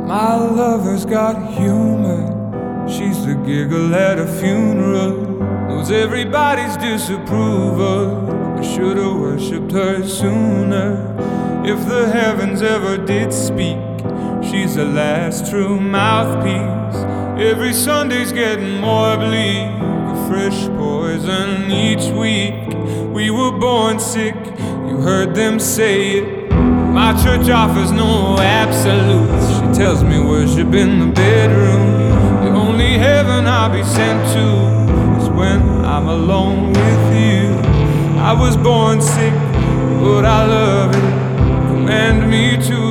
My lover's got humor. She's the giggle at a funeral. Knows everybody's disapproval. I should've worshipped her sooner. If the heavens ever did speak, she's the last true mouthpiece. Every Sunday's getting more bleak, a fresh poison each week. We were born sick, you heard them say it. My church offers no absolutes. She tells me worship in the bedroom. The only heaven I'll be sent to is when I'm alone with you. I was born sick, but I love it. Command me to